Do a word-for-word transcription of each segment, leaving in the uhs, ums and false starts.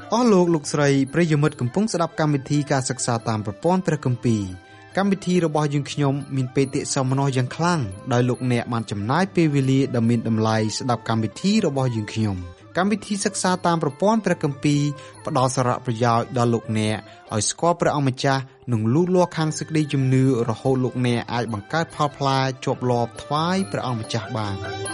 អស់លោកលោកស្រីប្រិយមិត្តកំពុងស្ដាប់កម្មវិធីការសិក្សាតាមប្រព័ន្ធព្រះគម្ពីរកម្មវិធីរបស់យើងខ្ញុំមានបេតិសោមនស្សយ៉ាងខ្លាំងដោយលោកអ្នកបានចំណាយពេលវេលាដ៏មានតម្លៃស្ដាប់កម្មវិធីរបស់យើងខ្ញុំកម្មវិធីសិក្សាតាមប្រព័ន្ធព្រះគម្ពីរផ្ដល់សារៈប្រយោជន៍ដល់លោកអ្នកឲ្យស្គាល់ព្រះអង្គម្ចាស់និងលូតលាស់ខាងសេចក្តីជំនឿរហូតលោកអ្នកអាចបង្កើតផលផ្លែជាប់លាប់ថ្វាយព្រះអង្គម្ចាស់បាន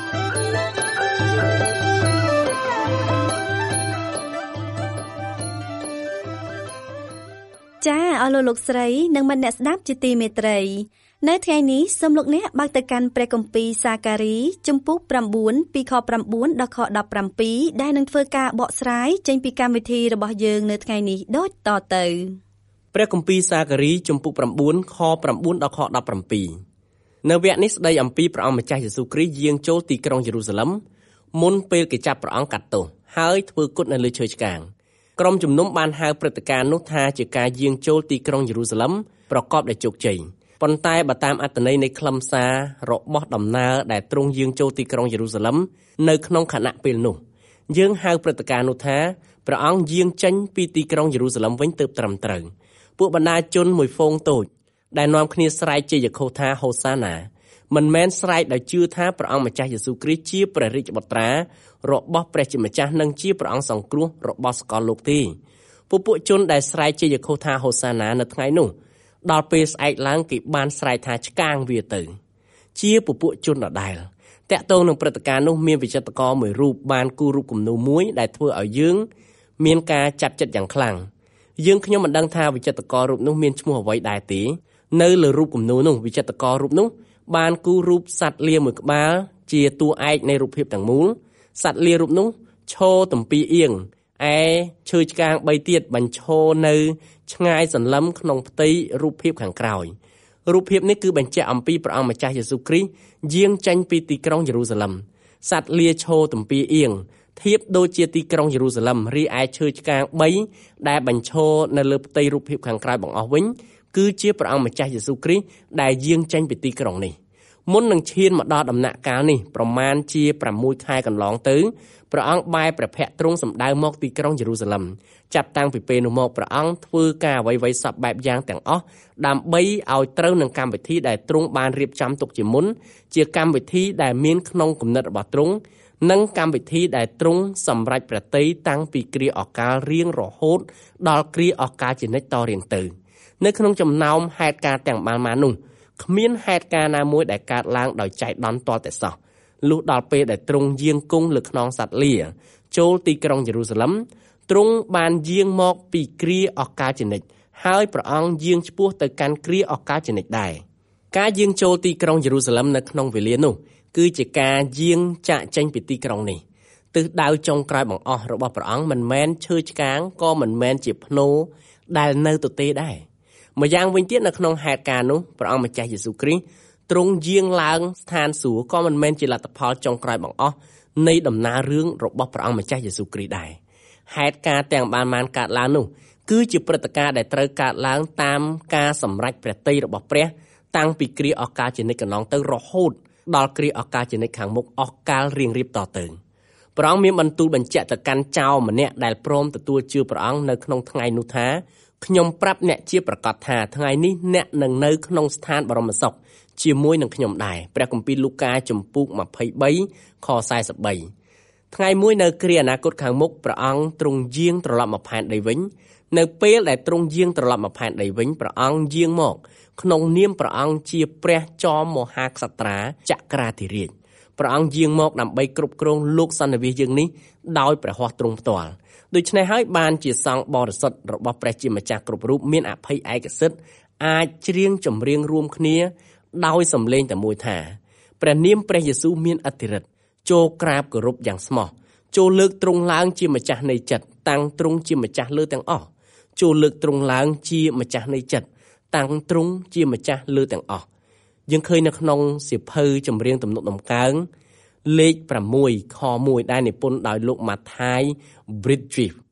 ចាអស់លោកលោកស្រីនិងមិត្តអ្នកស្ដាប់ជាទីមេត្រីនៅថ្ងៃនេះសូមលោកអ្នកបើកទៅកាន់ព្រះគម្ពីរសាការីជំពូកប្រាំបួនពីខប្រាំបួនដល់ខដប់ប្រាំពីរដែលនឹងធ្វើការបកស្រាយចេញពីកម្មវិធីរបស់យើងនៅថ្ងៃនេះដូចតទៅព្រះគម្ពីរសាការីជំពូកប្រាំបួនខប្រាំបួនដល់ខដប់ប្រាំពីរនៅវគ្គនេះស្ដីអំពីព្រះអង្គម្ចាស់យេស៊ូវគ្រីស្ទយាងចូលទីក្រុងយេរូសាឡិមមុនពេលគេចាប់ព្រះអង្គកាត់ទោសហើយធ្វើគុតនៅលើឈើឆ្កាងក្រុមជំនុំបានហៅព្រឹត្តិការណ៍នោះថាជាការយាងចូលទីក្រុងយេរូសាឡិមប្រកបដោយជោគជ័យប៉ុន្តែបើតាមអត្ថន័យនៃខ្លឹមសាររបស់ដំណើរដែលទ្រង់យាងចូលទីក្រុងយេរូសាឡិមនៅក្នុងខណៈពេលនោះយើងហៅព្រឹត្តិការណ៍នោះថាព្រះអង្គយាងចេញពីទីក្រុងយេរូសាឡិមវិញទើបត្រឹមត្រូវពួកបណ្ដាជនមួយហ្វូងតូចដែលនាំគ្នាស្រែកជាយខូថាហូសាណាមិនមែនស្រែកដោយជឿថាព្រះអង្គម្ចាស់យេស៊ូវគ្រីស្ទជាព្រះរាជបុត្រារបស់ព្រះជាម្ចាស់និងជាព្រះអង្គសង្គ្រោះរបស់សកលលោកទេពួកពួកជនដែលស្រែកជាយខូថាហូសាណានៅថ្ងៃនោះដល់ពេលស្អែកឡើងគេបានស្រែកថាឆ្កាងវាទៅជាពពួកជនដដែលតាក់ទងនឹងព្រឹត្តិការណ៍នោះមានវិចិត្រករមួយរូបបានគូររូបគំនូរមួយដែលធ្វើឲ្យយើងមានការចាប់ចិត្តយ៉ាងខ្លាំងយើងខ្ញុំមិនដឹងថាវិចិត្រកររូបនោះមានឈ្មោះអ្វីដែរទេនៅលើរូបគំនូរនោះវិចិត្រកររូបនោះបានគូររូបសត្វលាមួយក្បាលជាតួឯកនៃរូបភាពទាំងមូលសត្វលារូបនោះឈរទំពីអៀងឯឈើឆ្កាងបីទៀតបញ្ឈរនៅឆ្ងាយសន្លឹមក្នុងផ្ទៃរូបភាពខាងក្រោយរូបភាពនេះគឺបញ្ជាក់អំពីព្រះអង្គម្ចាស់យេស៊ូវគ្រីស្ទយាងចេញពីទីក្រុងយេរូសាឡិមសត្វលាឈរទំពីអៀងធៀបដូចជាទីក្រុងយេរូសាឡិមរីឯឈើឆ្កាងបីដែលបញ្ឈរនៅលើផ្ទៃរូបភាពខាងក្រោយបង្អស់វិញគឺជាព្រះអង្គម្ចាស់យេស៊ូវគ្រីស្ទដែលយាងចេញពីទីក្រុងនេះមុននឹងឈានមកដល់ដំណាក់កាលនេះប្រមាណជាប្រាំមួយខែកន្លងទៅព្រះអង្គបែរព្រះភ័ក្ត្រទ្រង់សម្ដៅមកទីក្រុងយេរូសាឡិមចាប់តាំងពីពេលនោះមកព្រះអង្គធ្វើការអ្វីៗសពបែបយ៉ាងទាំងអស់ដើម្បីឲ្យត្រូវនឹងកម្មវិធីដែលទ្រង់បានរៀបចំទុកជាមុនជាកម្មវិធីដែលមានក្នុងគំនិតរបស់ទ្រង់និងកម្មវិធីដែលទ្រង់សម្រេចប្រតិយតាំងពីគ្រាអកាលរៀងរហូតដល់គ្រាអកាលជានិច្ចតរៀងទៅនៅក្នុងចំណោមហេតុការណ៍ទាំងបានមកនោះគ្មានហេតុការណ៍ណាមួយដែលកើតឡើងដោយចៃដន្យទាល់តែសោះលុះដល់ពេលដែលទ្រង់យាងគង់លើខ្នងសត្វលាចូលទីក្រុងយេរូសាឡិមទ្រង់បានយាងមកពីគ្រាអកាលជានិច្ចហើយព្រះអង្គយាងឆ្ពោះទៅកាន់គ្រាអកាលជានិច្ចដែរការយាងចូលទីក្រុងយេរូសាឡិមនៅក្នុងវេលានោះគឺជាការយាងចាកចេញពីទីក្រុងនេះទិសដៅចុងក្រោយបង្អស់របស់ព្រះអង្គមិនមែនឈើឆ្កាងក៏មិនមែនជាភ្នោដែលនៅទទេដែរម្យ៉ាងវិញទៀតនៅក្នុងហេតុការណ៍នោះព្រះអង្គម្ចាស់យេស៊ូវគ្រីស្ទទ្រង់យាងឡើងស្ថានសួគ៌ក៏មិនមែនជាលទ្ធផលចុងក្រោយបង្អស់នៃដំណើររឿងរបស់ព្រះអង្គម្ចាស់យេស៊ូវគ្រីស្ទដែរហេតុការណ៍ទាំងបានបានកើតឡើងនោះគឺជាព្រឹត្តិការណ៍ដែលត្រូវកើតឡើងតាមការសម្រេចព្រះទ័យរបស់ព្រះតាំងពីគ្រាអកាលជានិច្ចកន្លងទៅរហូតដល់គ្រាអកាលជានិច្ចខាងមុខអស់កាលរៀងរៀបតទៅព្រះអង្គមានបន្ទូលបញ្ជាក់ទៅកាន់ចៅម្នាក់ដែលព្រមទទួលជឿព្រះអង្គនៅក្នុងថ្ងៃនោះថាខ្ញុំប្រាប់អ្នកជាប្រកាសថាថ្ងៃនេះអ្នកនឹងនៅក្នុងស្ថានបរមសុខជាមួយនឹងខ្ញុំដែរព្រះគម្ពីរលូកាជំពូកម្ភៃបីខសែនបីថ្ងៃមួយនៅគ្រាអនាគតខាងមុខព្រះអង្គទ្រង់យាងត្រឡប់មកផែនដីវិញនៅពេលដែលទ្រង់យាងត្រឡប់មកផែនដីវិញព្រះអង្គយាងមកក្នុងនាមព្រះអង្គជាព្រះចោមមហាក្សត្រាចក្រាធិរាជព្រះអង្គយាងមកដើម្បីគ្រប់គ្រងលោកសន្និវាសយើងនេះដោយព្រះហស្ថទ្រង់ផ្ទាល់ដូច្នេះហើយបានជាសង្ឃបរិសុទ្ធរបស់ព្រះជាម្ចាស់គ្រប់រូបមានអភ័យឯកសិទ្ធិអាចច្រៀងចម្រៀងរួមគ្នាដោយសំឡេងតែមួយថាព្រះនាមព្រះយេស៊ូវមានឥទ្ធិឫទ្ធិចូលក្រាបគោរពយ៉ាងស្មោះចូលលើកទ្រង់ឡើងជាម្ចាស់នៃចិត្តតាំងទ្រង់ជាម្ចាស់លើទាំងអស់ចូលលើកទ្រង់ឡើងជាម្ចាស់នៃចិត្តតាំងទ្រង់ជាម្ចាស់លើទាំងអស់យើងឃើញនៅក្នុងសៀវភៅចម្រៀងទំនុកដំកើងលេខប្រាំមួយខមួយដែលនិពន្ធដោយលោកម៉ាថាយ Bridges ឥ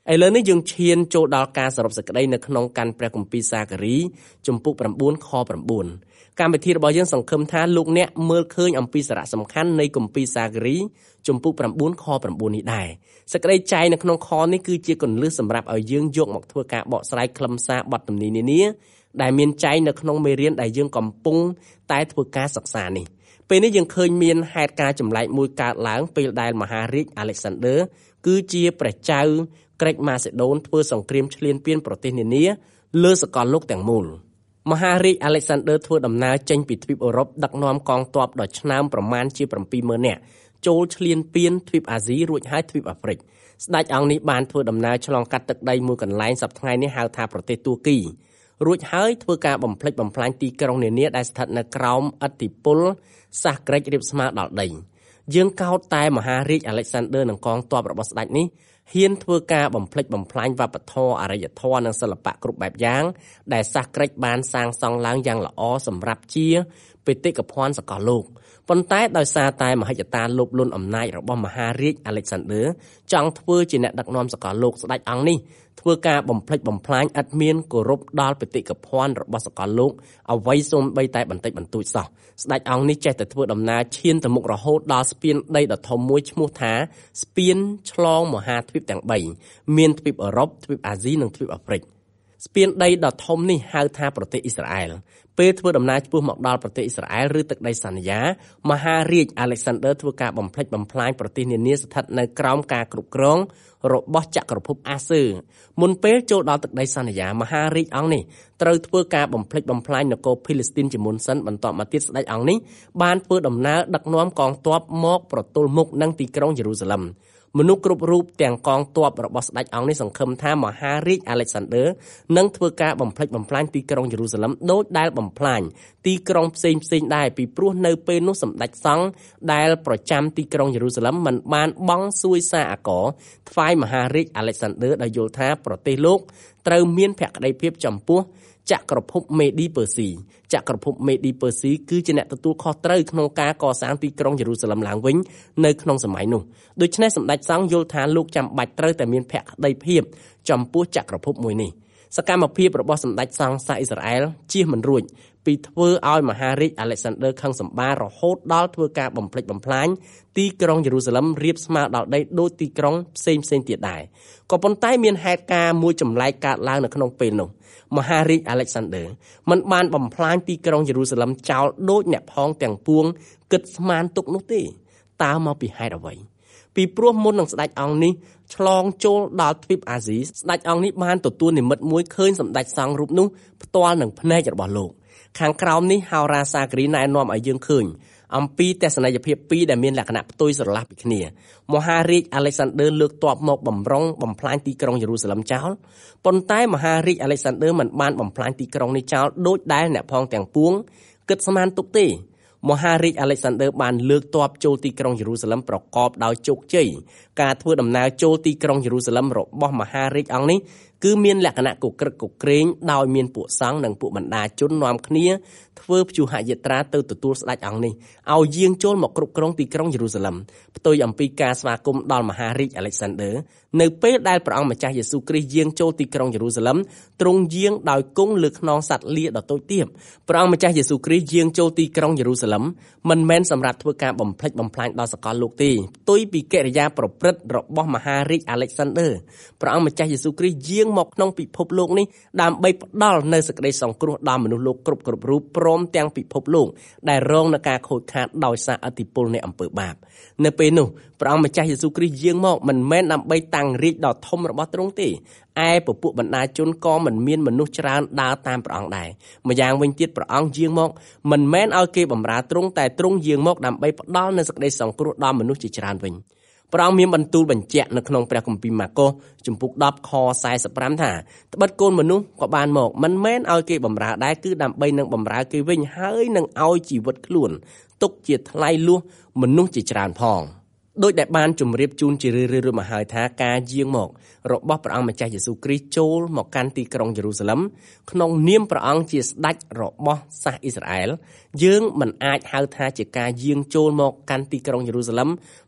ឥឡូវនេះយើងឈានចូលដល់ការសរុបសេចក្តីនៅក្នុងកាន់ព្រះគម្ពីរសាការីជំពូក9ខ9កម្មវិធីរបស់យើងសង្ឃឹមថាលោកអ្នកមើលឃើញអំពីសារៈសំខាន់នៃគម្ពីរសាការីជំពូក9ខ9នេះដែរសេចក្តីចែងនៅក្នុងខនេះគឺជាគន្លឹះសម្រាប់ឲ្យយើងយកមកធ្វើការបកស្រាយខ្លឹមសារបទទំនាយនានាដែលមានចែងនៅក្នុងមេរៀនដែលយើងកំពុងតែធ្វើការសិក្សានេះពេលនេះយើងឃើញមានហេតុការណ៍ចម្លែកមួយកើតឡើងពេលដែលមហារាជអាឡិចសាន់ដឺគឺជាព្រះចៅក្រិចម៉ាសេដូនធ្វើសង្គ្រាមឈ្លានពានប្រទេសនានាលើសកលលោកទាំងមូលមហារាជអាឡិចសាន់ដឺធ្វើដំណើរចេញពីទ្វីបអឺរ៉ុបដឹកនាំកងទ័ពដ៏ឆ្នើមប្រមាណជា7ម៉ឺននាក់ចូលឈ្លានពានទ្វីបអាស៊ីរួចហើយទ្វីបអាហ្វ្រិកស្ដេចអង្គនេះបានធ្វើដំណើរឆ្លងកាត់ទឹកដីមួយកន្លែងសប្តាហ៍ថ្ងៃនេះហៅថាប្រទេសទួរគីរួចហើយធ្វើការបំផ្លិចបំផ្លាញទីក្រុងនានាដែលស្ថិតនៅក្រោមឥទ្ធិពលសាសក្រិចរៀបស្មើដល់ដីយើងកោតតែមហារាជអាឡិចសាន់ដឺនិងកងទ័ពរបស់ស្ដេចនេះហ៊ានធ្វើការបំផ្លិចបំផ្លាញវប្បធម៌អរិយធម៌និងសិល្បៈគ្រប់បែបយ៉ាងដែលសាសក្រិចបានសាងសង់ឡើងយ៉ាងល្អសម្រាប់ជាបេតិកភណ្ឌសកលលោកប៉ុន្តែដោយសារតែមហិច្ឆតាលោភលន់អំណាចរបស់មហារាជអាឡិចសាន់ដឺចង់ធ្វើជាអ្នកដឹកនាំសកលលោកស្ដេចអង្គនេះធ្វើការបំផ្លិចបំផ្លាញឥតមានគោរពដល់បេតិកភណ្ឌរបស់សកលលោកអ្វីសូម្បីតែបន្តិចបន្តួចសោះស្ដេចអង្គនេះចេះតែធ្វើដំណើរឈានទៅមុខរហូតដល់ស្ពានដីដ៏ធំមួយឈ្មោះថាស្ពានឆ្លងមហាទ្វីបទាំង3មានទ្វីបអឺរ៉ុបទ្វីបអាស៊ីនិងទ្វីបអាហ្វ្រិកស្ពានដីដ៏ធំនេះហៅថាប្រទេសអ៊ីស្រាអែលពេលធ្វើដំណើរឆ្ពោះមកដល់ប្រទេសអ៊ីស្រាអែលឬទឹកដីសន្យាមហារាជអាឡិចសាន់ដឺធ្វើការបំផ្លិចបំផ្លាញប្រទេសនានាស្ថិតនៅក្រោមការគ្រប់គ្រងរបស់ចក្រភពអាស៊ើមុនពេលចូលដល់ទឹកដីសន្យាមហារាជអង្គនេះត្រូវធ្វើការបំផ្លិចបំផ្លាញនគរភីលីស្ទីនជាមុនសិនបន្ទាប់មកទៀតស្ដេចអង្គនេះបានធ្វើដំណើរដឹកនាំកងទ័ពមកប្រទល់មុខនឹងទីក្រុងយេរូសាឡិមមនុស្សគ្រប់រូបទាំងកងទ័ពរបស់ស្ដេចអង្គនេះសង្ឃឹមថាមហារាជអាឡិចសាន់ដឺនឹងធ្វើការបំផ្លិចបំផ្លាញទីក្រុងយេរូសាឡិមដូចដែលបំផ្លាញទីក្រុងផ្សេងផ្សេងដែរពីព្រោះនៅពេលនោះសម្ដេចសង្ឃដែលប្រចាំទីក្រុងយេរូសាឡិមមិនបានបង់សួយសារអាករថ្វាយមហារាជអាឡិចសាន់ដឺដោយយល់ថាប្រទេសលោកត្រូវមានភក្តីភាពចំពោះចក្រភពមេឌីពឺស៊ីចក្រភពមេឌីពឺស៊ីគឺជាអ្នកទទួលខុសត្រូវក្នុងការកសាងទីក្រុងយេរូសាឡិមឡើងវិញនៅក្នុងសម័យនោះដូច្នេះសម្ដេចសង្ឃយល់ថាលោកចាំបាច់ត្រូវតែមានភក្តីភាពចំពោះចក្រភពមួយនេះសកម្មភាពរបស់សម្ដេចសង្ឃសាសអ៊ីស្រាអែលជៀសមិនរួចពីធ្វើឲ្យមហារាជអាឡិចសាន់ដឺខឹងសម្បាររហូតដល់ធ្វើការបំផ្លិចបំផ្លាញទីក្រុងយេរូសាឡិមរាបស្មើដល់ដីដូចទីក្រុងផ្សេងផ្សេងទៀតដែរក៏ប៉ុន្តែមានហេតុការណ៍មួយចម្លែកកើតឡើងនៅក្នុងពេលនោះមហារាជអាឡិចសាន់ដឺមិនបានបំផ្លាញទីក្រុងយេរូសាឡិមចោលដូចអ្នកផងទាំងពួងគិតស្មានទុកនោះទេតើមកពីហេតុអ្វីពីព្រោះមុននឹងស្ដេចអង្គនេះឆ្លងចូលដល់ទ្វីបអាស៊ីស្ដេចអង្គនេះបានទទួលនិមិត្តមួយឃើញសម្ដេចសង្ឃរូបនោះផ្ទាល់នឹងភ្នែករបស់លោកខាងក្រោមនេះហោរាសាគ្រីណែនាំឲ្យយើងឃើញអំពីទស្សនីយភាពពីរដែលមានលក្ខណៈផ្ទុយស្រឡះពីគ្នាមហារាជអាឡិចសាន់ដឺលើកទ័ពមកបំរុងបំផ្លាញទីក្រុងយេរូសាឡិមចោលប៉ុន្តែមហារាជអាឡិចសាន់ដឺមិនបានបំផ្លាញទីក្រុងនេះចោលដូចដែលអ្នកផងទាំងពួងគិតស្មានទុកទេមហារាជអាឡិចសាន់ដឺបានលើកទ័ពចូលទីក្រុងយេរូសាឡិមប្រកបដោយជោគជ័យការធ្វើដំណើរចូលទីក្រុងយេរូសាឡិមរបស់មហារាជអង្គនេះគឺមានលក្ខណៈកក្រឹកកក្រែងដោយមានពួកសង្ឃនិងពួកបណ្ដាជននាំគ្នាធ្វើព្យុហយាត្រាទៅទទួលស្ដេចអង្គនេះឲ្យយាងចូលមកគ្រប់គ្រងទីក្រុងយេរូសាឡិមផ្ទុយអំពីការស្វាគមន៍ដល់មហារាជអាឡិចសាន់ដឺនៅពេលដែលព្រះអង្គម្ចាស់យេស៊ូគ្រីស្ទយាងចូលទីក្រុងយេរូសាឡិមទ្រង់យាងដោយគង់លើខ្នងសត្វលាដ៏តូចទាបព្រះអង្គម្ចាស់យេស៊ូគ្រីស្ទយាងចូលទីក្រុងយេរូសាឡិមមិនមែនសម្រាប់ធ្វើការបំផ្លិចបំផ្លាញដល់សកលលោកទេផ្ទុយពីកិរិយាប្រព្រឹត្តរបស់មហារាជអាឡិចសាន់ដឺព្រះអង្គម្ចាស់យេស៊ូគ្រីស្ទយាងមកក្នុងពិភពលោកនេះដើម្បីផ្ដល់នូវសេចក្តីសង្គ្រោះដល់មនុស្សលោកគ្រប់គ្រប់រូបព្រមទាំងពិភពលោកដែលរងនឹងការខូចខាតដោយសារឥទ្ធិពលនៃអំពើបាបនៅពេលនោះព្រះអង្គម្ចាស់យេស៊ូគ្រីស្ទយាងមកមិនមែនដើម្បីតាំងរាជដ៏ធំរបស់ទ្រង់ទេឯពពួកបណ្ដាជនក៏មិនមានមនុស្សច្រើនដើរតាមព្រះអង្គដែរម្យ៉ាងវិញទៀតព្រះអង្គយាងមកមិនមែនឲ្យគេបម្រើទ្រង់តែទ្រង់យាងមកដើម្បីផ្ដល់នូវសេចក្តីសង្គ្រោះដល់មនុស្សជាច្រើនវិញព្រះអង្គមានបន្ទូលបញ្ជាក់នៅក្នុងព្រះគម្ពីរម៉ាកុសជំពូកដប់ខសែសិបប្រាំថាត្បិតកូនមនុស្សក៏បានមកមិនមែនឲ្យគេបម្រើដែរគឺដើម្បីនឹងបម្រើគេវិញហើយនឹងឲ្យជីវិតខ្លួនទុកជាថ្លៃលួសមនុស្សជាច្រើនផងដោយដែលបានជម្រាបជូនជារឿយៗមកហើយថាការយាងមករបស់ព្រះអង្គម្ចាស់យេស៊ូគ្រីស្ទចូលមកកាន់ទីក្រុងយេរូសាឡិមក្នុងនាមព្រះអង្គជាស្ដេចរបស់សាសអ៊ីស្រាអែលយើងមិនអាចហៅថាជាការយាងចូលមកកាន់ទីក្រុងយេរូសាឡិម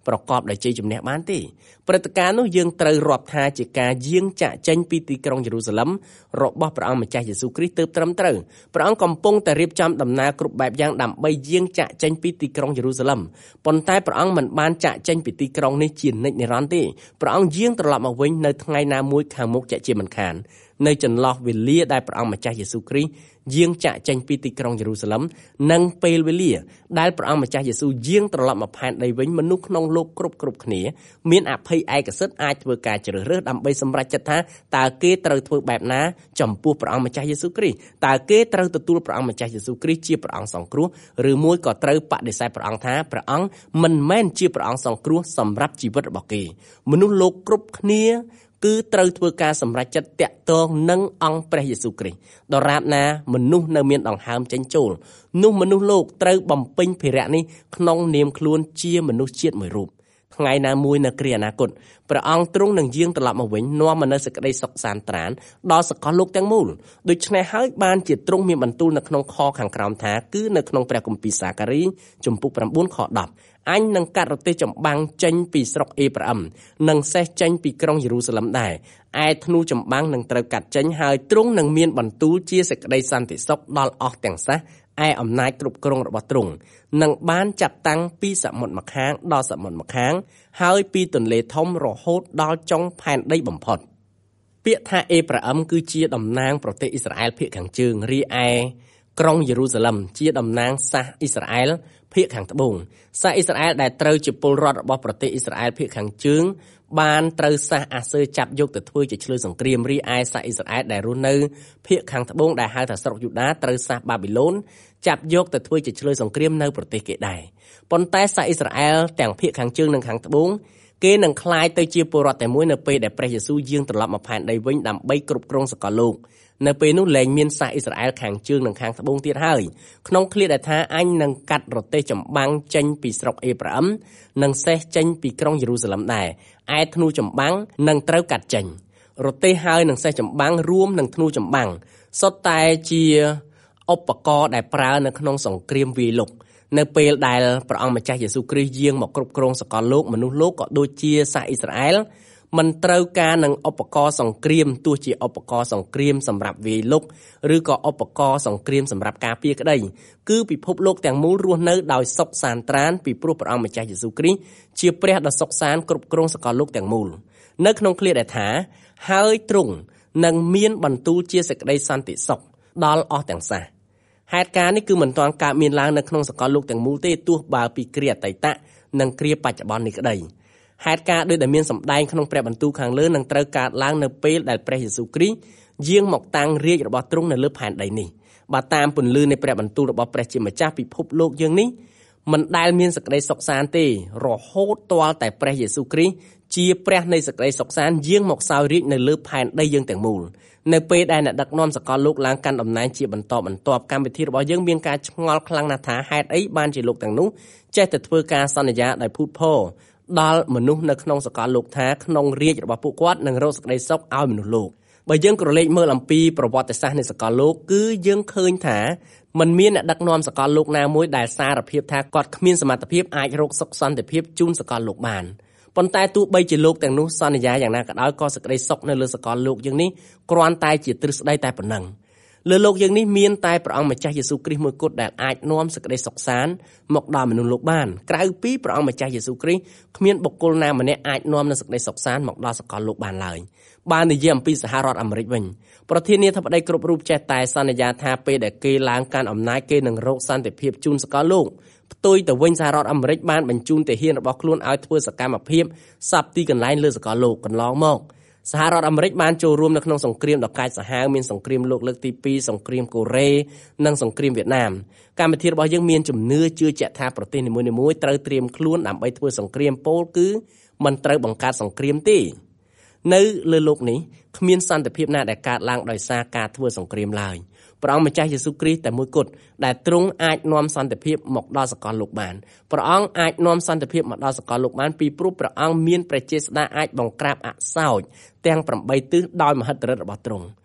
ប្រកបដោយជ័យជំនះបានទេព្រឹត្តិការណ៍នោះយើងត្រូវរាប់ថាជាការយាងចាកចេញពីទីក្រុងយេរូសាឡិមរបស់ព្រះអង្គម្ចាស់យេស៊ូវគ្រីស្ទទើបត្រឹមត្រូវព្រះអង្គកំពុងតែរៀបចំដំណើរគ្រប់បែបយ៉ាងដើម្បីយាងចាកចេញពីទីក្រុងយេរូសាឡិមប៉ុន្តែព្រះអង្គមិនបានចាកចេញពីទីក្រុងនេះជានិច្ចនិរន្តរ៍ទេព្រះអង្គយាងត្រឡប់មកវិញនៅថ្ងៃណាមួយខាងមុខជាជាមិនខាននៅចន្លោះវេលាដែលព្រះអង្គម្ចាស់យេស៊ូវគ្រីស្ទយាងចាកចេញពីទីក្រុងយេរូសាឡិមនិងពេលវេលាដែលព្រះអង្គម្ចាស់យេស៊ូវយាងត្រឡប់មកផែនដីវិញមនុស្សក្នុងលោកគ្រប់គ្រប់គ្នាមានអភ័យឯកសិទ្ធិអាចធ្វើការជ្រើសរើសដើម្បីសម្រេចចិត្តថាតើគេត្រូវធ្វើបែបណាចំពោះព្រះអង្គម្ចាស់យេស៊ូវគ្រីស្ទតើគេត្រូវទទួលព្រះអង្គម្ចាស់យេស៊ូវគ្រីស្ទជាព្រះអង្គសង្គ្រោះឬមួយក៏ត្រូវបដិសេធព្រះអង្គថាព្រះអង្គមិនមែនជាព្រះអង្គសង្គ្រោះសម្រាប់ជីវិតរបស់គេមនុស្សលោកគ្រប់គ្នាគឺត្រូវធ្វើការសម្រេចចិត្តតាក់ទងនឹងអង្គព្រះយេស៊ូវគ្រីស្ទដរាបណាមនុស្សនៅមានដង្ហើមចេញចូលនោះមនុស្សលោកត្រូវបំពេញភារៈនេះក្នុងនាមខ្លួនជាមនុស្សជាតិមួយរូបថ្ងៃណាមួយនៅគ្រាអនាគតព្រះអង្គទ្រង់នឹងយាងត្រឡប់មកវិញនាំមកនូវសេចក្តីសុខសាន្តត្រាណដល់សកលលោកទាំងមូលដូច្នេះហើយបានជាទ្រង់មានបន្ទូលនៅក្នុងខខាងក្រោមថាគឺនៅក្នុងព្រះគម្ពីរសាការីជំពូកប្រាំបួនខដប់អញនឹងកាត់រទេះចម្បាំងចេញពីស្រុកអេប្រាអឹមនិងសេះចេញពីក្រុងយេរូសាឡិមដែរឯធ្នូចម្បាំងនឹងត្រូវកាត់ចេញហើយទ្រង់នឹងមានបន្ទូលជាសេចក្តីសន្តិសុខដល់អស់ទាំងសះឯអំណាចគ្រប់គ្រងរបស់ទ្រង់នឹងបានចាត់តាំងពីសមុទ្រម្ខាងដល់សមុទ្រម្ខាងហើយពីទន្លេធំរហូតដល់ចុងផែនដីបំផុតពាក្យថាអេប្រាអឹមគឺជាតំណាងប្រទេសអ៊ីស្រាអែលភាគខាងជើងរីឯក្រុងយេរូសាឡិមជាតំណាងសាសអ៊ីស្រាអែលភាគខាងត្បូងសាសអ៊ីស្រាអែលដែលត្រូវជាពលរដ្ឋរបស់ប្រទេសអ៊ីស្រាអែលភាគខាងជើងបានត្រូវសាសអាសឺចាប់យកទៅធ្វើជាឆ្លើយសង្គ្រាមរីឯសាសអ៊ីស្រាអែលដែលរស់នៅភាគខាងត្បូងដែលហៅថាស្រុកយូដាត្រូវសាសបាប៊ីឡូនចាប់យកទៅធ្វើជាឆ្លើយសង្គ្រាមនៅប្រទេសគេដែរប៉ុន្តែសាសអ៊ីស្រាអែលទាំងភាគខាងជើងនិងខាងត្បូងគេនឹងក្លាយទៅជាពលរដ្ឋតែមួយនៅពេលដែលព្រះយេស៊ូវយាងត្រឡប់មកផែនដីវិញដើម្បីគ្រប់គ្រងសកលលោកនៅពេលនោះលែងមានសាសអ៊ីស្រាអែលខាងជើងនិងខាងត្បូងទៀតហើយក្នុងឃ្លាដែលថាអញនឹងកាត់រទេះចម្បាំងចេញពីស្រុកអេប្រាអឹមនិងសេះចេញពីក្រុងយេរូសាឡិមដែរឯធ្នូចម្បាំងនឹងត្រូវកាត់ចេញរទេះហើយនឹងសេះចម្បាំងរួមនឹងធ្នូចម្បាំងសុទ្ធតែជាឧបករណ៍ដែលប្រើនៅក្នុងសង្គ្រាមវាយលុកនៅពេលដែលព្រះអង្គម្ចាស់យេស៊ូវគ្រីស្ទយាងមកគ្រប់គ្រងសកលលោកមនុស្សលោកក៏ដូចជាសាសអ៊ីស្រាអែលមិនត្រូវការនឹងឧបករណ៍សង្គ្រាមទោះជាឧបករណ៍សង្គ្រាមសម្រាប់វាយលុកឬក៏ឧបករណ៍សង្គ្រាមសម្រាប់ការពារក្តីគឺពិភពលោកទាំងមូលរស់នៅដោយសុខសាន្តត្រាណពីព្រោះព្រះអង្គម្ចាស់យេស៊ូវគ្រីស្ទជាព្រះដ៏សុខសាន្តគ្រប់គ្រងសកលលោកទាំងមូលនៅក្នុងឃ្លាដែលថាហើយទ្រង់នឹងមានបន្ទូលជាសេចក្តីសន្តិសុខដល់អស់ទាំងសះហេតុការណ៍នេះគឺមិនទាន់កើតមានឡើងនៅក្នុងសកលលោកទាំងមូលទេទោះបើពីគ្រាអតីតនិងគ្រាបច្ចុប្បន្ននេះក្តីហេតុការណ៍ដូចដែលមានសម្ដែងក្នុងព្រះបន្ទូលខាងលើនឹងត្រូវកើតឡើងនៅពេលដែលព្រះយេស៊ូវគ្រីស្ទយាងមកតាំងរាជរបស់ទ្រង់នៅលើផែនដីនេះបើតាមពន្លឺនៃព្រះបន្ទូលរបស់ព្រះជាម្ចាស់ពិភពលោកយើងនេះមិនដែលមានសេចក្តីសុខសាន្តទេរហូតទាល់តែព្រះយេស៊ូវគ្រីស្ទជាព្រះនៃសេចក្តីសុខសាន្តយាងមកសោយរាជ្យនៅលើផែនដីយើងទាំងមូលនៅពេលដែលអ្នកដឹកនាំសកលលោកឡើងកាន់តំណែងជាបន្តបន្ទាប់កម្មវិធីរបស់យើងមានការឆ្ងល់ខ្លាំងណាស់ថាហេតុអីបានជាលោកទាំងនោះចេះតែធ្វើការសន្យាដោយភូតភរដល់មនុស្សនៅក្នុងសកលលោកថាក្នុងរាជ្យរបស់ពួកគាត់នឹងរកសេចក្តីសុខឲ្យមនុស្សលោកបើយើងក្រឡេកមើលអំពីប្រវត្តិសាស្ត្រនៃសកលលោកគឺយើងឃើញថាมันមានអ្នកដឹកនាំសកលលោកណាមួយដែលសារភាពថាគាត់គ្មានសមត្ថភាពអាចរកសុខសន្តិភាពជូនសកលលោកបានប៉ុន្តែទោះបីជាលោកទាំងនោះសន្យាយ៉ាងណាក៏ដោយក៏សេចក្តីសុខនៅលើសកលលោកយើងនេះគ្រាន់តែជាទ្រឹស្ដីតែប៉ុណ្ណឹងលើលោកយើងនេះមានតែព្រះអង្គម្ចាស់យេស៊ូវគ្រីស្ទមួយគត់ដែលអាចនាំសេចក្តីសុខសាន្តមកដល់មនុស្សលោកបានក្រៅពីព្រះអង្គម្ចាស់យេស៊ូវគ្រីស្ទគ្មានបុគ្គលណាម្នាក់អាចនាំនូវសេចក្តីសុខសាន្តមកដល់សកលលោកបានឡើយបាននិយាយអំពីសហរដ្ឋអាមេរិកវិញប្រធានាធិបតីគ្រប់រូបចេះតែសន្យាថាពេលដែលគេឡើងកាន់អំណាចគេនឹងរកសន្តិភាពជូនសកលលោកផ្ទុយទៅវិញសហរដ្ឋអាមេរិកបានបញ្ជូនទាហានរបស់ខ្លួនឲ្យធ្វើសកម្មភាពសັບទីកន្លែងលើសកលលោកកន្លងមកសហរដ្ឋអាមេរិកបានចូលរួមនៅក្នុងសង្គ្រាមដ៏កាចសាហាវមានសង្គ្រាមលោកលើកទីពីរសង្គ្រាមកូរ៉េនិងសង្គ្រាមវៀតណាមកម្មវិធីរបស់យើងមានជំនឿជឿជាក់ថាប្រទេសនីមួយៗត្រូវត្រៀមខ្លួនដើម្បីធ្វើសង្គ្រាមពោលគឺមិនត្រូវបង្កើតសង្គ្រាមទេនៅលើโลกនេះគ្មានសន្តិភាពណាដែលកើតឡើងដោយសារការធ្វើសង្គ្រាមឡើយព្រះអង្គម្ចាស់យេស៊ូវគ្រីស្ទតែមួយគត់ដែលទ្រង់អាចនាំសន្តិភាពមកដល់សកលលោកបានព្រះអង្គអាចនាំសន្តិភាពមកដល់សកលលោកបានពីព្រោះព្រះអង្គមានព្រះចេស្តាអាចបង្ក្រាបអសោចទាំងប្រាំបីទិសដោយមហិទ្ធិឫទ្ធិរបស់ទ្រង់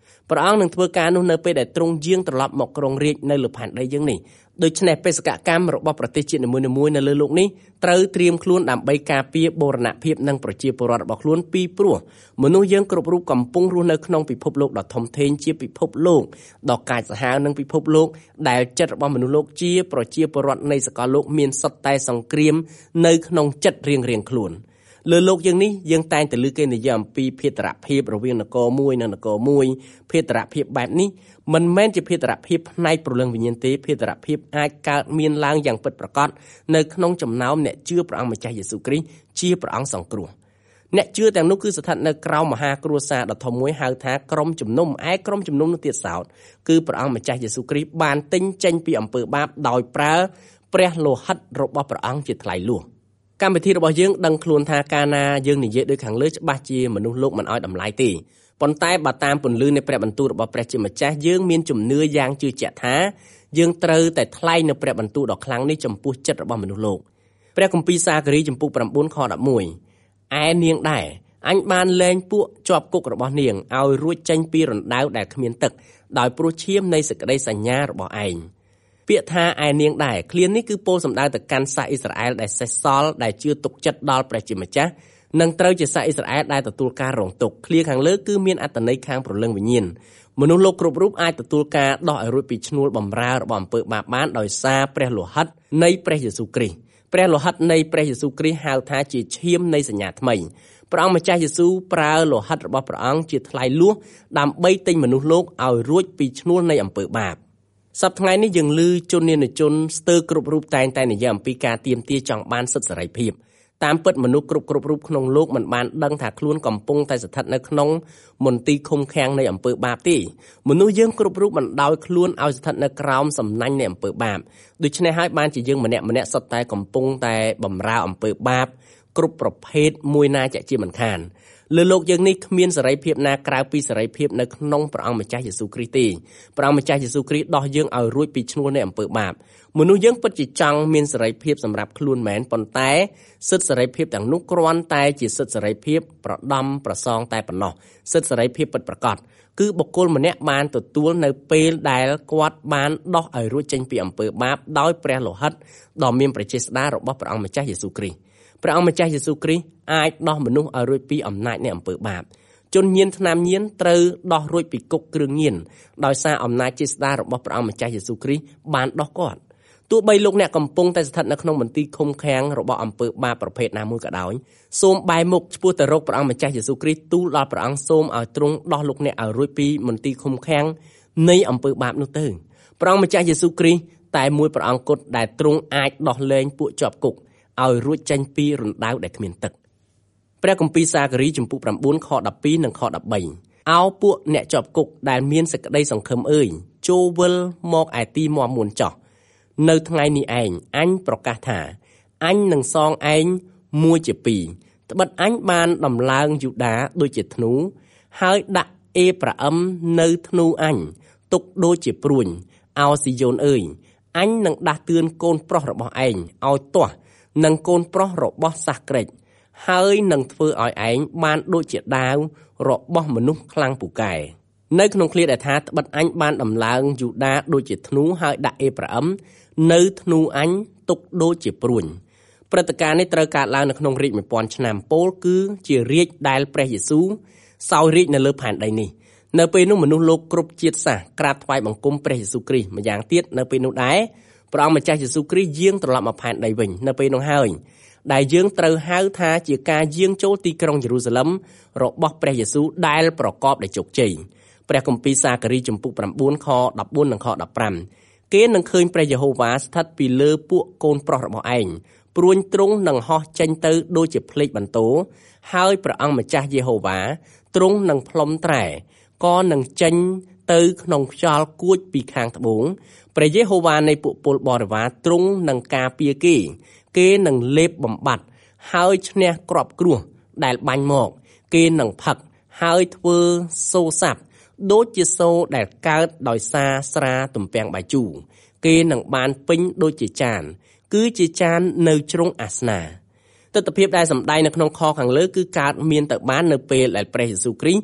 ព្រះអង្គនឹងធ្វើការនោះនៅពេលដែលទ្រង់យាងត្រឡប់មកគ្រងរាជនៅលើផែនដីយើងនេះដូច្នេះបេសកកម្មរបស់ប្រទេសជាតិនីមួយៗនៅលើโลกនេះត្រូវត្រៀមខ្លួនដើម្បីការពារបូរណភាពនិងប្រជាពលរដ្ឋរបស់ខ្លួនពីព្រោះមនុស្សយើងគ្រប់រូបកំពុងរស់នៅក្នុងពិភពលោកដ៏ធំធេងជាពិភពលោកដ៏កាចសាហាវនិងពិភពលោកដែលចិត្តរបស់មនុស្សលោកជាប្រជាពលរដ្ឋនៃសកលលោកមានសុទ្ធតែសង្គ្រាមនៅក្នុងចិត្តរៀងៗខ្លួនលើโลกយើងនេះយើងតែងតែលើកគេនិយាយអំពីភេទរភាពរវាងនគរមួយនិងនគរមួយភេទរភាពបែបនេះមិនមែនជាភេទរភាពផ្នែកព្រលឹងវិញ្ញាណទេភេទរភាពអាចកើតមានឡើងយ៉ាងពិតប្រាកដនៅក្នុងចំណោមអ្នកជឿព្រះអង្គម្ចាស់យេស៊ូវគ្រីស្ទជាព្រះអង្គសង្គ្រោះអ្នកជឿទាំងនោះគឺស្ថិតនៅក្រោមមហាគ្រួសារដ៏ធំមួយហៅថាក្រុមជំនុំឯក្រុមជំនុំនោះទៀតសោតគឺព្រះអង្គម្ចាស់យេស៊ូវគ្រីស្ទបានទិញចេញពីអំពើបាបដោយប្រើព្រះលោហិតរបស់ព្រះអង្គជាថ្លៃលួសកម្មវិធីរបស់យើងដឹងខ្លួនថាកាលណាយើងនិយាយដូចខាងលើច្បាស់ជាមនុស្សលោកមិនឲ្យតម្លៃទេប៉ុន្តែបើតាមពន្លឺនៃព្រះបន្ទូលរបស់ព្រះជាម្ចាស់យើងមានជំនឿយ៉ាងជឿជាក់ថាយើងត្រូវតែថ្លែងនៅព្រះបន្ទូលដ៏ខ្លាំងនេះចំពោះចិត្តរបស់មនុស្សលោកព្រះគម្ពីរសាការីចំពុក9ខ11ឯនាងដែរអញបានលែងពួកជាប់គុករបស់នាងឲ្យរួចចេញពីរណ្ដៅដែលគ្មានទឹកដោយព្រោះឈាមនៃសេចក្តីសញ្ញារបស់ឯងពាក្យថាឯនាងដែរឃ្លានេះគឺពោលសម្ដៅទៅកាន់សាសអ៊ីស្រាអែលដែលសេសសល់ដែលជឿទុកចិត្តដល់ព្រះជាម្ចាស់និងត្រូវជាសាសអ៊ីស្រាអែលដែលទទួលការរងទុក្ខឃ្លាខាងលើគឺមានអត្ថន័យខាងព្រលឹងវិញ្ញាណមនុស្សលោកគ្រប់រូបអាចទទួលការដោះឲ្យរួចពីឈ្នួលបម្រើរបស់អំពើបាបបានដោយសារព្រះលោហិតនៃព្រះយេស៊ូវគ្រីស្ទព្រះលោហិតនៃព្រះយេស៊ូវគ្រីស្ទហៅថាជាឈាមនៃសញ្ញាថ្មីព្រះអង្គម្ចាស់យេស៊ូវប្រើលោហិតរបស់ព្រះអង្គជាថ្លៃលួសដើម្បីទិញមនុស្សលោកឲ្យរួចពីឈ្នួលនៃអំពើបាបសប្តាហ៍ថ្ងៃនេះយើងឮជននានាជនស្ទើរគ្រប់រូបតែងតែនិយាយអំពីការទាមទារចង់បានសិទ្ធិសេរីភាពតាមពិតមនុស្សគ្រប់គ្រប់រូបក្នុងโลกមិនបានដឹងថាខ្លួនកំពុងតែស្ថិតនៅក្នុងមន្ទីរឃុំឃាំងនៃអំពើបាបទេមនុស្សយើងគ្រប់រូបមិនដោយខ្លួនឲ្យស្ថិតនៅក្រោមសំណាញ់នៃអំពើបាបដូច្នេះហើយបានជាយើងម្នាក់ម្នាក់សុទ្ធតែកំពុងតែបម្រើអំពើបាបគ្រប់ប្រភេទមួយណាជាជាមិនខានលើโลกយើងនេះគ្មានសេរីភាពណាក្រៅពីសេរីភាពនៅក្នុងព្រះអង្គម្ចាស់យេស៊ូវគ្រីស្ទទេព្រះអង្គម្ចាស់យេស៊ូវគ្រីស្ទដោះយើងឲ្យរួចពីឈ្នួលនៃអំពើបាបមនុស្សយើងពិតជាចង់មានសេរីភាពសម្រាប់ខ្លួនមែនប៉ុន្តែសិទ្ធិសេរីភាពទាំងនោះគ្រាន់តែជាសិទ្ធិសេរីភាពប្រដំប្រសងតែប៉ុណ្ណោះសិទ្ធិសេរីភាពពិតប្រាកដគឺបុគ្គលម្នាក់បានទទួលនៅពេលដែលគាត់បានដោះឲ្យរួចចេញពីអំពើបាបដោយព្រះលោហិតដ៏មានព្រះចេស្តារបស់ព្រះអង្គម្ចាស់យេស៊ូវគ្រីស្ទព្រះអង្គម្ចាស់យេស៊ូវគ្រីស្ទអាចដោះមនុស្សឲ្យរួចពីអំណាចនៃអំពើបាបជនញៀនថ្នាំញៀនត្រូវដោះរួចពីគុកគ្រឿងញៀនដោយសារអំណាចចេស្តារបស់ព្រះអង្គម្ចាស់យេស៊ូវគ្រីស្ទបានដោះគាត់ទោះបីលោកអ្នកកំពុងតែស្ថិតនៅក្នុងមន្ទីរឃុំឃាំងរបស់អំពើបាបប្រភេទណាមួយក៏ដោយសូមបែរមុខឆ្ពោះទៅរកព្រះអង្គម្ចាស់យេស៊ូវគ្រីស្ទទូលដល់ព្រះអង្គសូមឲ្យទ្រង់ដោះលោកអ្នកឲ្យរួចពីមន្ទីរឃុំឃាំងនៃអំពើបាបនោះទៅព្រះអង្គម្ចាស់យេស៊ូវគ្រីស្ទតែមួយព្រះអង្គគត់ដែលទ្រង់អាចដោះលែងពួកជាប់គុកឲ្យរួចចេញពីរណ្ដៅដែលគ្មានទឹកព្រះគម្ពីរសាការីចំពុក9ខ12និងខ13អោពួកអ្នកជាប់គុកដែលមានសេចក្តីសង្ឃឹមអើយចូលវិលមកឯទីមាំមួនចោះនៅថ្ងៃនេះឯងអញប្រកាសថាអញនឹងសងឯងមួយជាពីរត្បិតអញបានដំឡើងយូដាដូចជាធ្នូហើយដាក់អេប្រាអឹមនៅធ្នូអញទុកដូចជាព្រួញអោស៊ីយ៉ូនអើយអញនឹងដាស់តឿនកូនប្រុសរបស់ឯងឲ្យទាស់និងកូនប្រុសរបស់សាសក្រិចហើយនឹងធ្វើឲ្យឯងបានដូចជាដាវរបស់មនុស្សខ្លាំងពូកែនៅក្នុងឃ្លាដែលថាត្បិតអញបានដំឡើងយូដាដូចជាធ្នូហើយដាក់អេប្រាអឹមនៅធ្នូអញទុកដូចជាព្រួញព្រឹត្តិការណ៍នេះត្រូវកើតឡើងនៅក្នុងរាជមួយពាន់ឆ្នាំពោលគឺជារាជដែលព្រះយេស៊ូវសោយរាជនៅលើផែនដីនេះនៅពេលនោះមនុស្សលោកគ្រប់ជាតិសាសន៍ក្រាបថ្វាយបង្គំព្រះយេស៊ូវគ្រីស្ទម្យ៉ាងទៀតនៅពេលនោះដែរព្រះអង្គម្ចាស់យេស៊ូវគ្រីស្ទយាងត្រឡប់មកផែនដីវិញនៅពេលនោះហើយដែលយើងត្រូវហៅថាជាការយាងចូលទីក្រុងយេរូសាឡឹមរបស់ព្រះយេស៊ូវដែលប្រកបដោយជោគជ័យព្រះគម្ពីរសាការីចំពុក9ខ14និងខ15គេនឹងឃើញព្រះយេហូវ៉ាស្ថិតពីលើពួកកូនប្រុសរបស់ឯងព្រួញទ្រង់នឹងហោះចេញទៅដូចជាភ្លេចបន្ទោហើយព្រះអង្គម្ចាស់យេហូវ៉ាទ្រង់នឹងផ្លុំត្រែក៏នឹងចេញទៅក្នុងខ្យល់គួចពីខាងត្បូងព្រះយេហូវ៉ានៃពួកពលបរិវារទ្រង់នឹងការពារគេគេនឹងលេបបំបត្តិហើយឈ្នះគ្រាប់គ្រោះដែលបាញ់មកគេនឹងផឹកហើយធ្វើសូរសាប់ដូចជាសូរដែលកើតដោយសារស្រាទំពាំងបាយជូរគេនឹងបានពេញដូចជាចានគឺជាចាននៅជ្រុងអាសនាទិដ្ឋភាពដែលសម្ដែងនៅក្នុងខខាងលើគឺកើតមានទៅបាននៅពេលដែលព្រះយេស៊ូវគ្រីស្ទ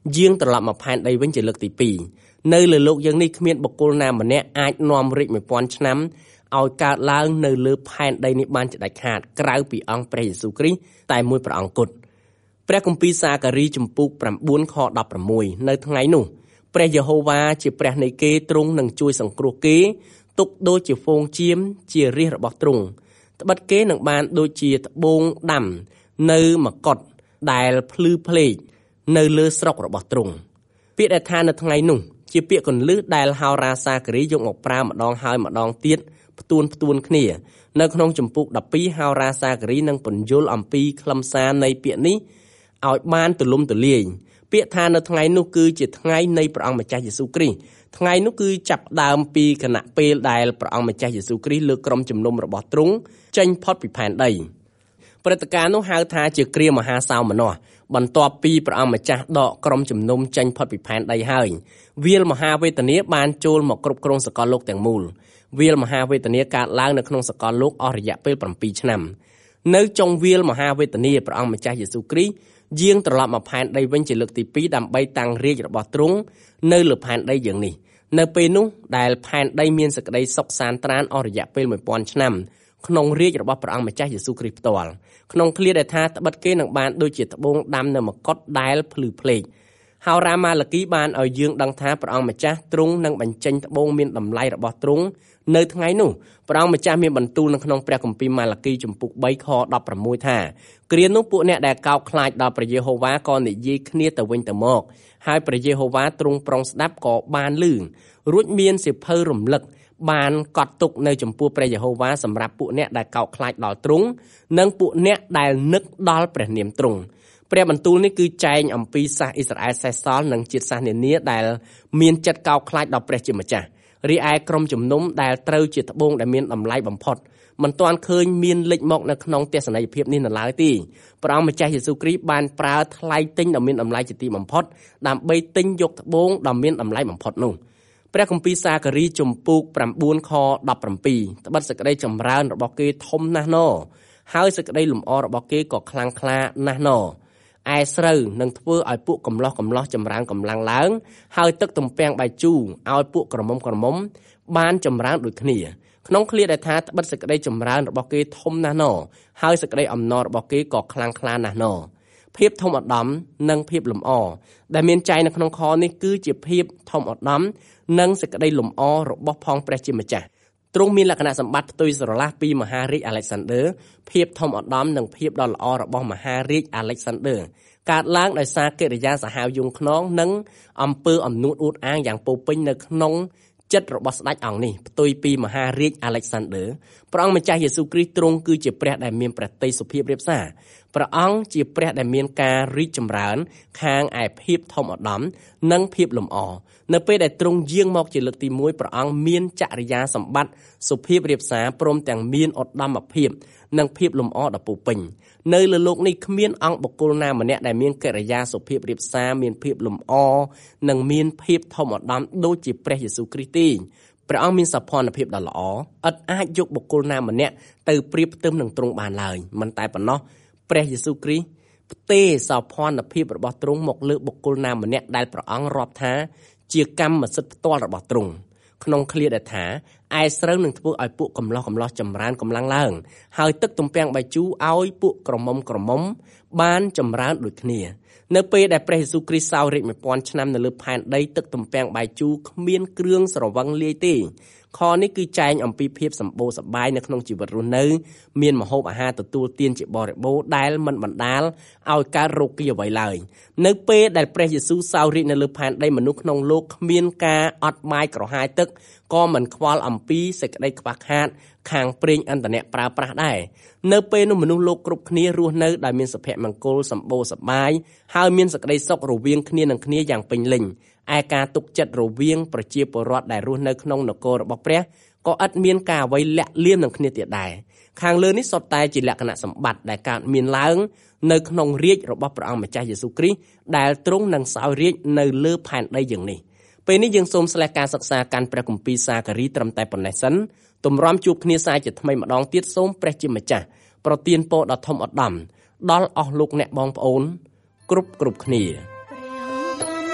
យាងត្រឡប់មកផែនដីវិញជាលើកទីពីរនៅលើលោកយើងនេះគ្មានបុគ្គលណាម្នាក់អាចនាំរាជមួយពាន់ឆ្នាំឲ្យកើតឡើងនៅលើផែនដីនេះបានជាដាច់ខាតក្រៅពីអង្គព្រះយេស៊ូវគ្រីស្ទតែមួយព្រះអង្គគត់ព្រះគម្ពីរសាការីជំពូកប្រាំបួនខដប់ប្រាំមួយនៅថ្ងៃនោះព្រះយេហូវ៉ាជាព្រះនៃគេទ្រង់នឹងជួយសង្គ្រោះគេទុកដូចជាហ្វូងជៀមជារាជរបស់ទ្រង់ត្បិតគេនឹងបានដូចជាត្បូងដាំនៅមកុដដែលភ្លឺភ្លេកនៅលើស្រុករបស់ទ្រង់ពាក្យដែលថានៅថ្ងៃនោះជាពាក្យកន្លឹះដែលហោរាសាការីយកមកប្រើម្ដងហើយម្ដងទៀតផ្ទួនផ្ទួនគ្នានៅក្នុងជំពូកដប់ពីរហោរាសាការីនឹងពន្យល់អំពីខ្លឹមសារនៃពាក្យនេះឲ្យបានទូលំទូលាយពាក្យថានៅថ្ងៃនោះគឺជាថ្ងៃនៃព្រះអង្គម្ចាស់យេស៊ូវគ្រីស្ទថ្ងៃនោះគឺចាប់ដើមពីគណៈពេលដែលព្រះអង្គម្ចាស់យេស៊ូវគ្រីស្ទលើកក្រុមជំនុំរបស់ទ្រង់ចេញផុតពីផែនដីព្រឹត្តិការណ៍នោះហៅថាជាគ្រាមហាសោមនស្សបន្ទាប់ពីព្រះអង្គម្ចាស់ដកក្រុមជំនុំចេញផុតពីផែនដីហើយវាលមហាវេទនាបានចូលមកគ្រប់គ្រងសកលលោកទាំងមូលវាលមហាវេទនាកើតឡើងនៅក្នុងសកលលោកអស់រយៈពេលប្រាំពីរឆ្នាំនៅចុងវាលមហាវេទនាព្រះអង្គម្ចាស់យេស៊ូវគ្រីស្ទយាងត្រឡប់មកផែនដីវិញជាលើកទីពីរដើម្បីតាំងរាជរបស់ទ្រង់នៅលើផែនដីយ៉ាងនេះនៅពេលនោះដែលផែនដីមានសេចក្តីសុខសាន្តត្រានអស់រយៈពេលមួយពាន់ឆ្នាំក្នុងរាជរបស់ព្រះអង្គម្ចាស់យេស៊ូវគ្រីស្ទផ្ទាល់ក្នុងឃ្លាដែលថាត្បិតគេនឹងបានដូចជាត្បូងដាំនៅមកុដដែលភ្លឺភ្លេកហោរាម៉ាឡាគីបានឲ្យយើងដឹងថាព្រះអង្គម្ចាស់ទ្រង់នឹងបញ្ចេញត្បូងមានតម្លៃរបស់ទ្រង់នៅថ្ងៃនោះព្រះអង្គម្ចាស់មានបន្ទូលនៅក្នុងព្រះគម្ពីរម៉ាឡាគីជំពូកបីខដប់ប្រាំមួយថាគ្រានោះពួកអ្នកដែលកោតខ្លាចដល់ព្រះយេហូវ៉ាក៏និយាយគ្នាទៅវិញទៅមកហើយព្រះយេហូវ៉ាទ្រង់ប្រុងស្ដាប់ក៏បានឮរួចមានសៀវភៅរំលឹកបានកត់ទុកនៅចំពោះព្រះយេហូវ៉ាសម្រាប់ពួកអ្នកដែលកោតខ្លាចដល់ទ្រង់និងពួកអ្នកដែលនឹកដល់ព្រះនាមទ្រង់ព្រះបន្ទូលនេះគឺចែងអំពីសាសអ៊ីស្រាអែលសេសសល់និងជាតិសាសន៍នានាដែលមានចិត្តកោតខ្លាចដល់ព្រះជាម្ចាស់រីឯក្រុមជំនុំដែលត្រូវជាត្បូងដែលមានតម្លៃបំផុតមិនទាន់ឃើញមានលេចមកនៅក្នុងទស្សនីយភាពនេះនៅឡើយទេព្រះអង្គម្ចាស់យេស៊ូវគ្រីស្ទបានប្រើថ្លៃទិញដ៏មានតម្លៃជាទីបំផុតដើម្បីទិញយកត្បូងដ៏មានតម្លៃបំផុតនោះព្រះគម្ពីរសាការីជំពូកប្រាំបួនខដប់ប្រាំពីរត្បិតសេចក្តីចម្រើនរបស់គេធំណាស់ណហើយសេចក្តីលំអរបស់គេក៏ខ្លាំងក្លាណាស់ណឯស្រូវនឹងធ្វើឲ្យពួកកំឡោះកំឡោះចម្រើនកម្លាំងឡើងហើយទឹកទំពាំងបាយជូរឲ្យពួកក្រមុំក្រមុំបានចម្រើនដូចគ្នាក្នុងឃ្លាដែលថាត្បិតសេចក្តីចម្រើនរបស់គេធំណាស់ណហើយសេចក្តីអំណររបស់គេក៏ខ្លាំងក្លាណាស់ណភាពធំឧត្តមនិងភាពលំអដែលមានចែងនៅក្នុងខនេះគឺជាភាពធំឧត្តមនិងសេចក្តីលំអរបស់ផងព្រះជាម្ចាស់ទ្រង់មានលក្ខណៈសម្បត្តិផ្ទុយស្រឡះពីមហារាជអាឡិចសាន់ដឺភាពធំឧត្តមនិងភាពដ៏ល្អរបស់មហារាជអាឡិចសាន់ដឺកើតឡើងដោយសារកិរិយាសាហាវយង់ខ្នងនិងអំពើអំនួតអួតអាងយ៉ាងពោពេញនៅក្នុងចិត្តរបស់ស្ដេចអង្គនេះផ្ទុយពីមហារាជអាឡិចសាន់ដឺព្រះអង្គម្ចាស់យេស៊ូវគ្រីស្ទទ្រង់គឺជាព្រះដែលមានព្រះតីសុភាពរាបសារព្រះអង្គជាព្រះដែលមានការរីកចម្រើនខាងឯភាពធំឧត្តមនិងភាពលំអនៅពេលដែលទ្រង់យាងមកជាលើកទីមួយព្រះអង្គមានចរិយាសម្បត្តិសុភាពរាបសារព្រមទាំងមានឧត្តមភាពនិងភាពលំអដ៏ពោពេញនៅលើโลกនេះគ្មានអង្គបុគ្គលណាម្នាក់ដែលមានកិរិយាសុភាពរាបសារមានភាពលំអនិងមានភាពធំឧត្តមដូចជាព្រះយេស៊ូវគ្រីស្ទទេព្រះអង្គមានសោភ័ណភាពដ៏ល្អឥតអាចយកបុគ្គលណាម្នាក់ទៅប្រៀបផ្ទឹមនឹងទ្រង់បានឡើយមិនតែប៉ុណ្ណោះព្រះយេស៊ូវគ្រីស្ទផ្ទេរសោភ័ណភាពរបស់ទ្រង់មកលើបុគ្គលណាម្នាក់ដែលព្រះអង្គរាប់ថាជាកម្មសិទ្ធិផ្ទាល់របស់ទ្រង់ក្នុងឃ្លាដែលថាឯស្រូវនឹងធ្វើឲ្យពួកកំឡោះកំឡោះចម្រើនកម្លាំងឡើងហើយទឹកទំពាំងបាយជូរឲ្យពួកក្រមុំក្រមុំបានចម្រើនដូចគ្នានៅពេលដែលព្រះយេស៊ូវគ្រីស្ទសោយរាជមួយពាន់ឆ្នាំនៅលើផែនដីទឹកទំពាំងបាយជូរគ្មានគ្រឿងស្រវឹងលាយទេខនេះគឺចែងអំពីភាពសម្បូរសប្បាយនៅក្នុងជីវិតរស់នៅមានម្ហូបអាហារទទួលទានជាបរិបូរណ៍ដែលមិនបណ្ដាលឲ្យកើតរោគីអ្វីឡើយនៅពេលដែលព្រះយេស៊ូវសោយរាជនៅលើផែនដីមនុស្សក្នុងโลกគ្មានការអត់បាយក្រហាយទឹកក៏មិនខ្វល់អំពីសេចក្តីខ្វះខាតខាងប្រេងឥន្ធនៈប្រើប្រាស់ដែរនៅពេលនោះមនុស្សលោកគ្រប់គ្នារស់នៅដោយមានសុភមង្គលសម្បូរសប្បាយហើយមានសេចក្តីសុខរវាងគ្នានឹងគ្នាយ៉ាងពេញលេញឯការទុកចិត្តរវាងប្រជាពលរដ្ឋដែលរស់នៅក្នុងនគររបស់ព្រះក៏ឥតមានការអ្វីលាក់លៀមនឹងគ្នាទៀតដែរខាងលើនេះសុទ្ធតែជាលក្ខណៈសម្បត្តិដែលកើតមានឡើងនៅក្នុងរាជរបស់ព្រះអង្គម្ចាស់យេស៊ូវគ្រីស្ទដែលទ្រង់នឹងសោយរាជនៅលើផែនដីយ៉ាងនេះពេលនេះយើងសូមស្លេះការសិក្សាកាន់ព្រះគម្ពីរសាការីត្រឹមតែប៉ុណ្ណេះសិនទម្រាំជួបគ្នាសាជាថ្មីម្ដងទៀតសូមព្រះជាម្ចាស់ប្រទានពរដ៏ធំឧត្តមដល់អស់លោកអ្នកបងប្អូនគ្រប់គ្រប់គ្នា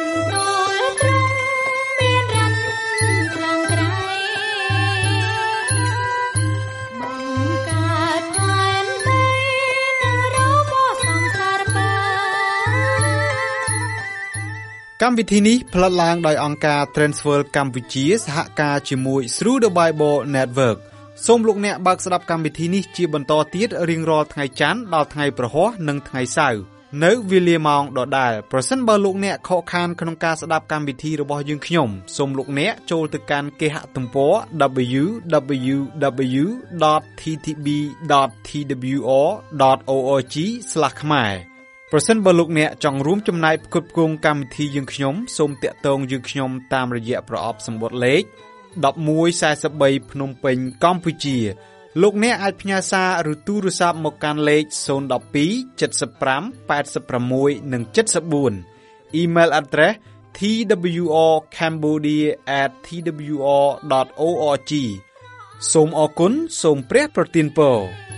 កម្មវិធីនេះផ្លាត់ឡើងដោយអង្គការ Transworld កម្ពុជាសហការជាមួយ Through the Bible Network សូមលោកអ្នកបើកស្ដាប់កម្មវិធីនេះជាបន្តទៀតរៀងរាល់ថ្ងៃច័ន្ទដល់ថ្ងៃព្រហស្បតិ៍និងថ្ងៃសៅរ៍នៅវេលាម៉ោងដដែលប្រសិនបើលោកអ្នកខកខានក្នុងការស្ដាប់កម្មវិធីរបស់យើងខ្ញុំសូមលោកអ្នកចូលទៅកាន់គេហទំព័រ double-u double-u double-u ដត t t b ដត t w r ដត org ស្លាស ខ្មែរប្រសិនបើលោកអ្នកចង់រួមចំណែកផ្គត់ផ្គង់កម្មវិធីយើងខ្ញុំសូមតាក់ទងយើងខ្ញុំតាមរយៈប្រអប់សម្បត្តិលេខmột một bốn baភ្នំពេញកម្ពុជាលោកអ្នកអាចផ្ញើសារឬទូរស័ព្ទមកកាន់លេខศูนย์ หนึ่ง สอง เจ็ด ห้า แปด หก និង เจ็ด สี่ Email address t w r cambodia at t w r dot org សូមអរគុណសូមព្រះប្រទានពរ